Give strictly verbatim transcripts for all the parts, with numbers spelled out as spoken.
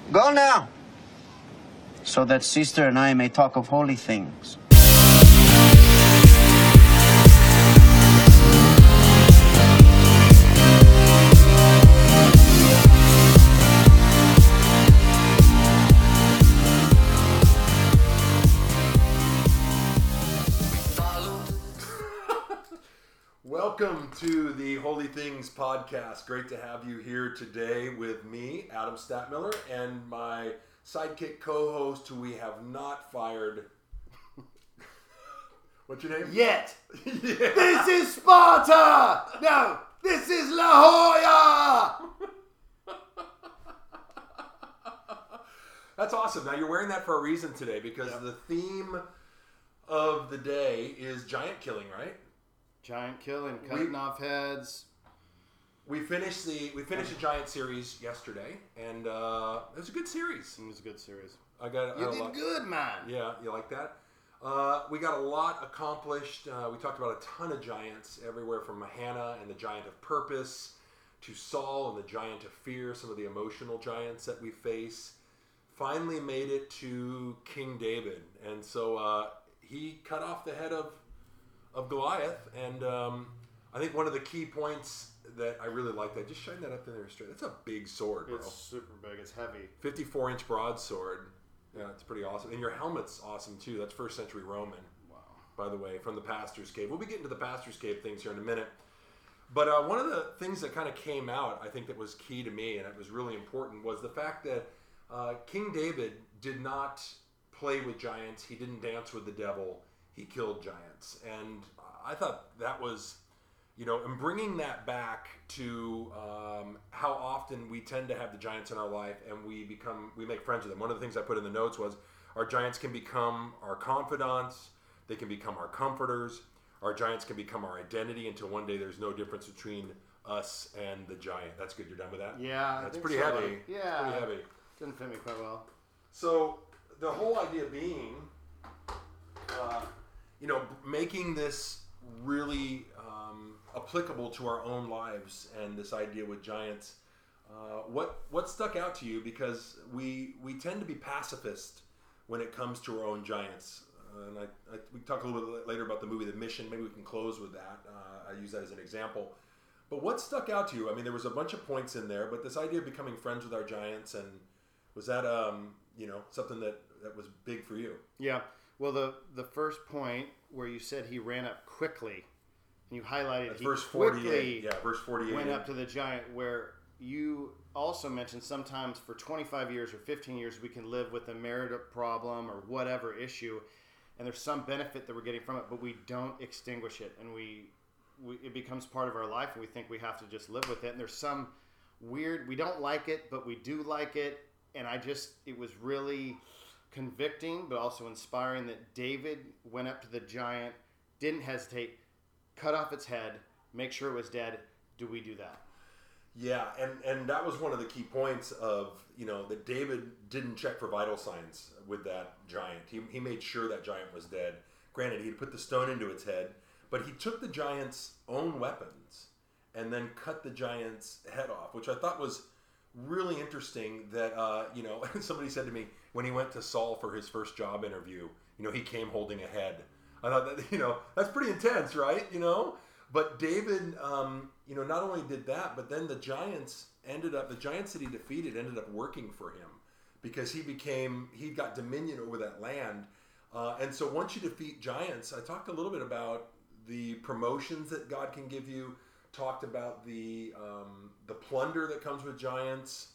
Go now, so that sister and I may talk of holy things. Welcome to the Holy Things podcast. Great to have you here today with me, Adam Statmiller, and my sidekick co-host who we have not fired. What's your name? Yet. Yeah. This is Sparta! No, this is La Jolla! That's awesome. Now you're wearing that for a reason today because Yep. the theme of the day is giant killing, right? Giant killing, cutting We- off heads. We finished the we finished the giant series yesterday, and uh, it was a good series. It was a good series. I got I You had a did lot- good, man. Yeah, you like that? Uh, we got a lot accomplished. Uh, we talked about a ton of giants, everywhere from Hannah and the giant of purpose to Saul and the giant of fear, some of the emotional giants that we face. Finally made it to King David. And so uh, he cut off the head of, of Goliath. And um, I think one of the key points that I really like, that just shine that up in there straight. That's a big sword, bro. It's super big. It's heavy. fifty-four inch broadsword. Yeah, it's pretty awesome. And your helmet's awesome too. That's first century Roman, Wow. by the way, from the Pastor's Cave. We'll be getting to the Pastor's Cave things here in a minute. But uh, one of the things that kind of came out, I think that was key to me, and it was really important, was the fact that uh, King David did not play with giants. He didn't dance with the devil. He killed giants. And I thought that was, you know, and bringing that back to um, how often we tend to have the giants in our life and we become, we make friends with them. One of the things I put in the notes was our giants can become our confidants. They can become our comforters. Our giants can become our identity until one day there's no difference between us and the giant. That's good. You're done with that? Yeah. I That's think pretty so. heavy. Yeah. It's pretty heavy. Didn't fit me quite well. So the whole idea being, uh, you know, making this really um, applicable to our own lives, and this idea with giants. Uh, what what stuck out to you? Because we we tend to be pacifist when it comes to our own giants. Uh, and I, I we can talk a little bit later about the movie The Mission. Maybe we can close with that. Uh, I use that as an example. But what stuck out to you? I mean, there was a bunch of points in there, but this idea of becoming friends with our giants, and was that um, you know something that, that was big for you? Yeah. Well, the the first point where you said he ran up quickly, and you highlighted That's he verse quickly forty-eight. Yeah, verse forty-eight. went up to the giant, where you also mentioned sometimes for twenty-five years or fifteen years we can live with a marital problem or whatever issue, and there's some benefit that we're getting from it, but we don't extinguish it, and we, we it becomes part of our life, and we think we have to just live with it. And there's some weird, we don't like it, but we do like it. And I just, it was really convicting, but also inspiring that David went up to the giant, didn't hesitate, cut off its head, make sure it was dead. Do we do that? Yeah, and, and that was one of the key points of, you know, that David didn't check for vital signs with that giant. He, he made sure that giant was dead. Granted, he had put the stone into its head, but he took the giant's own weapons and then cut the giant's head off, which I thought was really interesting. That, uh, you know, somebody said to me when he went to Saul for his first job interview, you know, he came holding a head. I thought that, you know, that's pretty intense, right? You know? But David, um, you know, not only did that, but then the giants ended up, the giants that he defeated ended up working for him because he became, he got dominion over that land. Uh, and so once you defeat giants, I talked a little bit about the promotions that God can give you, talked about the um, the plunder that comes with giants.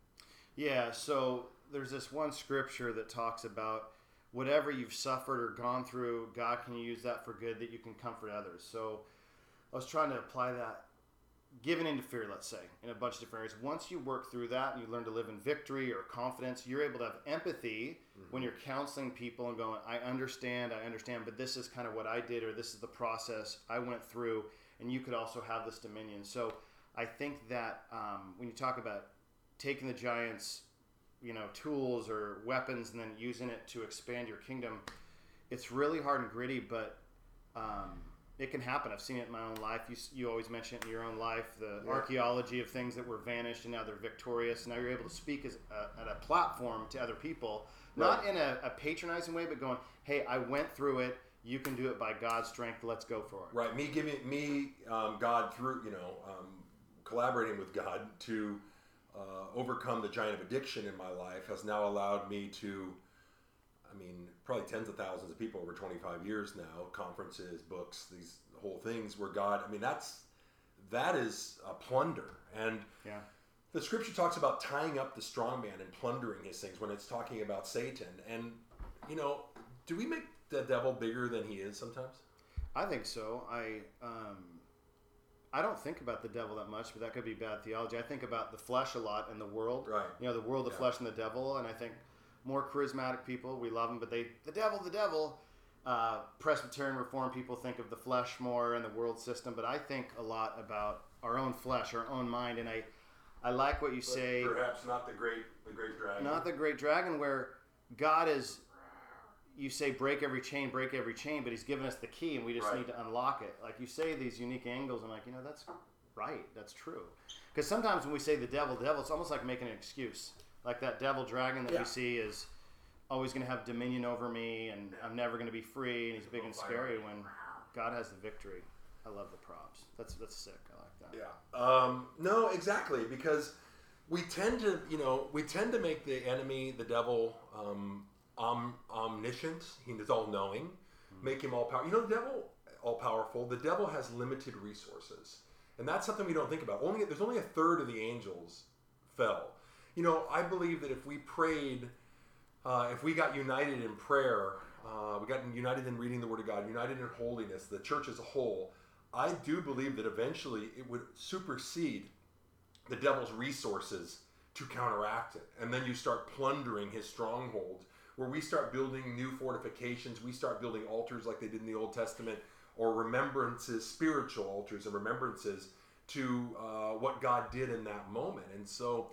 Yeah, so there's this one scripture that talks about whatever you've suffered or gone through, God can use that for good, that you can comfort others. So I was trying to apply that, giving into fear, let's say, in a bunch of different areas. Once you work through that and you learn to live in victory or confidence, you're able to have empathy mm-hmm. when you're counseling people and going, I understand, I understand, but this is kind of what I did, or this is the process I went through, and you could also have this dominion. So I think that um, when you talk about taking the giants, you know, tools or weapons and then using it to expand your kingdom, it's really hard and gritty, but um, it can happen. I've seen it in my own life. You you always mention it in your own life, the Yeah. archaeology of things that were vanished and now they're victorious. Now you're able to speak as a, at a platform to other people, not Right. in a, a patronizing way, but going, hey, I went through it. You can do it by God's strength. Let's go for it. Right. Me giving me um, God through, you know, um, collaborating with God to uh, overcome the giant of addiction in my life has now allowed me to, I mean, probably tens of thousands of people over twenty-five years now, conferences, books, these whole things where God, I mean, that's, that is a plunder. And Yeah. the scripture talks about tying up the strong man and plundering his things when it's talking about Satan. And, you know, do we make the devil bigger than he is sometimes? I think so. I um, I don't think about the devil that much, but that could be bad theology. I think about the flesh a lot and the world. Right. You know, the world, the Yeah. flesh, and the devil. And I think more charismatic people, we love them, but they, the devil, the devil. Uh, Presbyterian Reformed people think of the flesh more and the world system, but I think a lot about our own flesh, our own mind. And I, I like what you say. Perhaps not the great, the great dragon. Not the great dragon, where God is, you say break every chain, break every chain, but he's given us the key and we just Right. need to unlock it. Like you say these unique angles, I'm like, you know, that's right, that's true. Because sometimes when we say the devil, the devil, it's almost like making an excuse. Like that devil dragon that Yeah. we see is always going to have dominion over me and I'm never going to be free and he's big and scary when God has the victory. I love the props. That's that's sick. I like that. Yeah. Um, no, exactly, because we tend to, you know, we tend to make the enemy, the devil, um, om- omniscient. He is all-knowing. Mm-hmm. Make him all-powerful. You know, the devil, all-powerful. The devil has limited resources, and that's something we don't think about. Only there's only a third of the angels fell. You know, I believe that if we prayed, uh, if we got united in prayer, uh, we got united in reading the Word of God, united in holiness, the church as a whole, I do believe that eventually it would supersede the devil's resources to counteract it. And then you start plundering his strongholds, where we start building new fortifications, we start building altars like they did in the Old Testament, or remembrances, spiritual altars and remembrances to uh, what God did in that moment. And so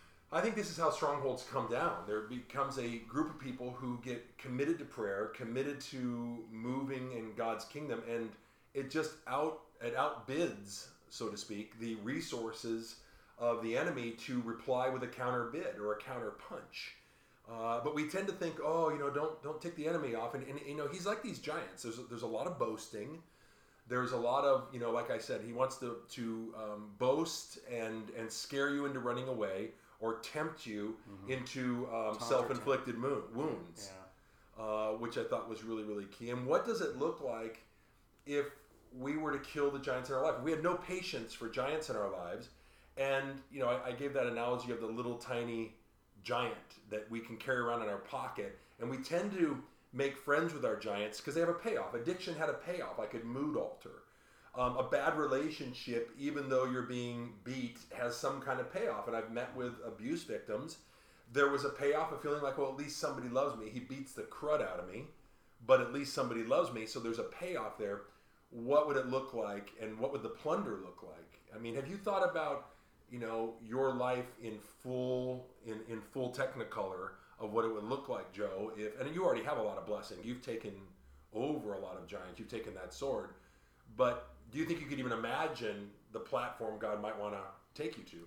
I think this is how strongholds come down. There becomes a group of people who get committed to prayer, committed to moving in God's kingdom, and it just out it outbids, so to speak, the resources of the enemy to reply with a counter bid or a counter punch. Uh, but we tend to think, oh, you know, don't don't take the enemy off, and, and you know, he's like these giants. There's there's a lot of boasting. There's a lot of, you know, like I said, he wants to to um, boast and and scare you into running away, or tempt you mm-hmm. into um, self-inflicted mo- wounds, yeah. uh, which I thought was really, really key. And what does it look like if we were to kill the giants in our life? If we had no patience for giants in our lives, and, you know, I, I gave that analogy of the little tiny giant that we can carry around in our pocket, and we tend to make friends with our giants because they have a payoff. Addiction had a payoff, like a mood alter. Um, a bad relationship, even though you're being beat, has some kind of payoff. And I've met with abuse victims. There was a payoff of feeling like, well, at least somebody loves me. He beats the crud out of me, but at least somebody loves me. So there's a payoff there. What would it look like, and what would the plunder look like? I mean, have you thought about, you know, your life in full in, in full technicolor of what it would look like, Joe? If and you already have a lot of blessing. You've taken over a lot of giants. You've taken that sword, but do you think you could even imagine the platform God might want to take you to?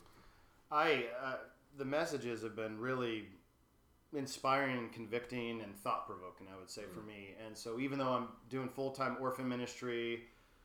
I uh, the messages have been really inspiring and convicting and thought-provoking, I would say, mm. for me. And so even though I'm doing full-time orphan ministry,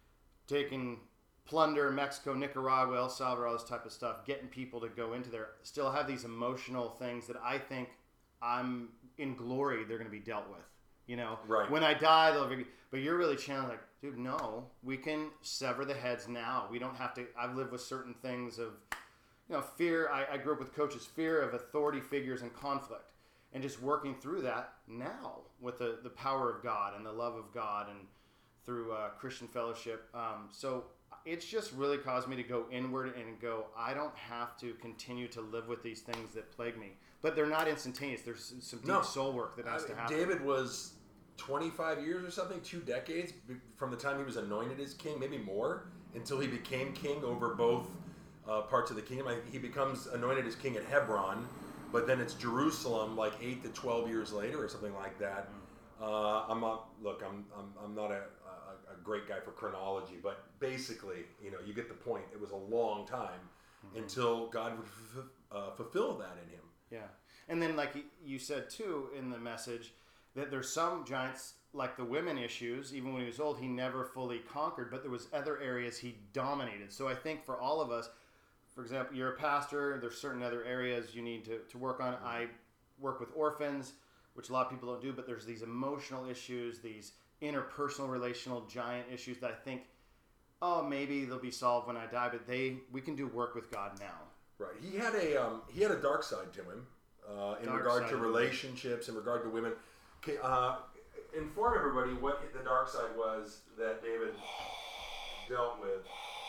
taking plunder, Mexico, Nicaragua, El Salvador, all this type of stuff, getting people to go into there, still have these emotional things that I think I'm in glory they're going to be dealt with. You know, right. When I die, they'll be, but you're really channeling like, dude, no, we can sever the heads now. We don't have to, I've lived with certain things of, you know, fear. I, I grew up with coaches, fear of authority figures and conflict, and just working through that now with the, the power of God and the love of God and through uh, Christian fellowship. Um, so it's just really caused me to go inward and go, I don't have to continue to live with these things that plague me. But they're not instantaneous. There's some deep no. soul work that has I mean, to happen. David was twenty-five years or something, two decades from the time he was anointed as king, maybe more, until he became king over both uh, parts of the kingdom. I, he becomes anointed as king at Hebron, but then it's Jerusalem like eight to twelve years later or something like that. Uh, I'm not, look, I'm, I'm, I'm not a, a great guy for chronology, but basically, you know, you get the point. It was a long time mm-hmm. until God would f- uh, fulfill that in him. Yeah. And then, like you said, too, in the message, that there's some giants, like the women issues, even when he was old, he never fully conquered, but there was other areas he dominated. So I think for all of us, for example, you're a pastor, there's certain other areas you need to, to work on. Mm-hmm. I work with orphans, which a lot of people don't do, but there's these emotional issues, these interpersonal relational giant issues that I think, oh, maybe they'll be solved when I die, but they we can do work with God now. Right. He had a um, he had a dark side to him uh, in Dark regard side to of it. relationships, in regard to women. Okay, uh, inform everybody what the dark side was that David dealt with.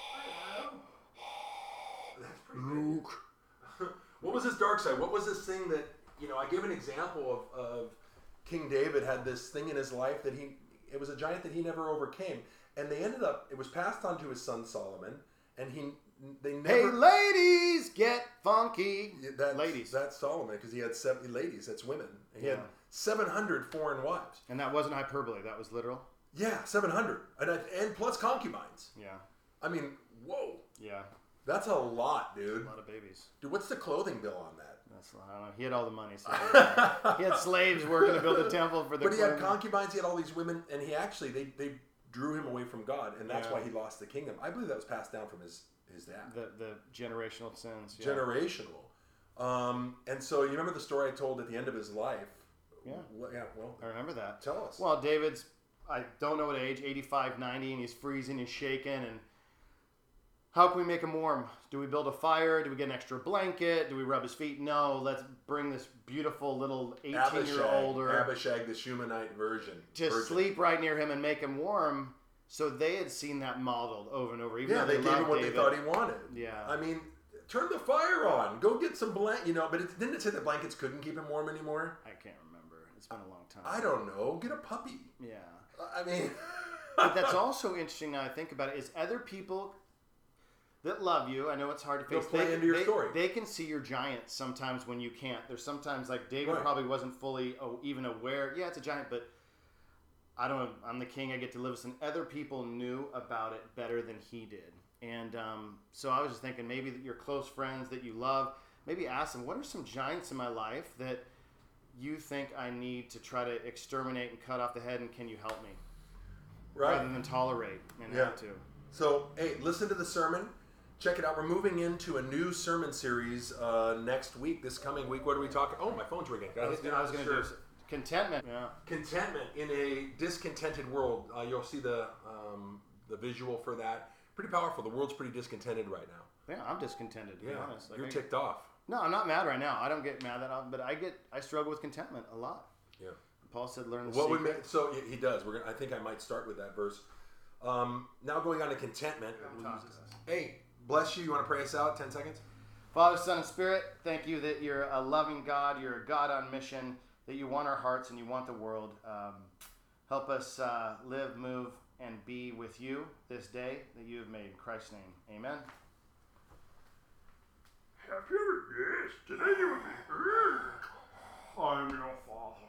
That's pretty good. What was his dark side? What was this thing that, you know, I gave an example of, of King David had this thing in his life that he, it was a giant that he never overcame. And they ended up, it was passed on to his son Solomon, and he, they never. Hey, ladies, get funky. That's, ladies. That's Solomon, because he had seventy ladies, that's women. And he Yeah. had seven hundred foreign wives. And that wasn't hyperbole, that was literal? Yeah, seven hundred. And, I- and plus concubines. Yeah. I mean, whoa. Yeah. That's a lot, dude. A lot of babies. Dude, what's the clothing bill on that? That's, I don't know. He had all the money. So he had slaves working to build a temple for the But he had clothing. concubines, he had all these women, and he actually, they, they drew him away from God, and that's Yeah. why he lost the kingdom. I believe that was passed down from his, his dad. The, the generational sins. Yeah. Generational. Um, and so you remember the story I told at the end of his life? Yeah. Well, yeah, well, I remember that. tell us. Well, David's, I don't know what age, eighty-five, ninety, and he's freezing, he's shaking, and how can we make him warm? Do we build a fire? Do we get an extra blanket? Do we rub his feet? No, let's bring this beautiful little eighteen-year-old Abishag, the Shumanite version. to virgin. sleep right near him and make him warm. So they had seen that modeled over and over. Even Yeah, though they gave him loved what David. they thought he wanted. Yeah. I mean, turn the fire on. Go get some blanket, you know, but it, didn't it say that blankets couldn't keep him warm anymore? I can't remember. It's been a long time. I don't know. Get a puppy. Yeah. I mean... But that's also interesting now I think about it, is other people that love you, I know it's hard to face. They'll play they, into your they, story. They can see your giants sometimes when you can't. There's sometimes, like David Right. probably wasn't fully oh, even aware. Yeah, it's a giant, but I don't know. I'm the king. I get to live with, and other people knew about it better than he did. And um, so I was just thinking maybe that your close friends that you love, maybe ask them, what are some giants in my life that you think I need to try to exterminate and cut off the head, and can you help me? Right. Rather than tolerate and Yeah. have to. So, hey, listen to the sermon. Check it out. We're moving into a new sermon series uh, next week, this coming week. What are we talking? Oh, my phone's ringing. I was, I was going to do contentment. Yeah. Contentment in a discontented world. Uh, you'll see the um, the visual for that. Pretty powerful. The world's pretty discontented right now. Yeah, I'm discontented, to be Yeah, honest. Like, you're I- ticked off. No, I'm not mad right now. I don't get mad that often, but I get I struggle with contentment a lot. Yeah. Paul said, "Learn the What would secret." make, so he does. We're gonna, I think I might start with that verse. Um, now going on to contentment. Talk to us. Hey, bless you. You want to pray us out? Ten seconds. Father, Son, and Spirit, thank you that you're a loving God. You're a God on mission. That you want our hearts and you want the world. Um, help us uh, live, move, and be with you this day that you have made. In Christ's name, Amen. Have you ever guessed today you would be I'm your father.